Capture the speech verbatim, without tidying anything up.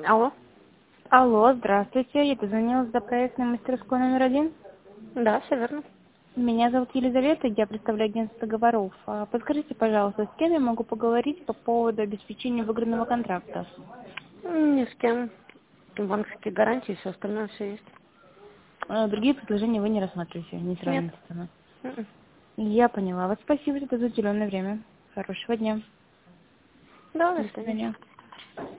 Алло. Алло, здравствуйте. Я позвонила за проектной мастерской номер один. Да, все верно. Меня зовут Елизавета, я представляю агентство договоров. А Подскажите, пожалуйста, с кем я могу поговорить по поводу обеспечения выгодного контракта? М, Ни с кем. Банковские гарантии, все остальное все есть. А Другие предложения вы не рассматриваете, не Нет. сравните с нами. М-м. Я поняла. Вот спасибо за уделенное время. Хорошего дня. Да, до До свидания. свидания.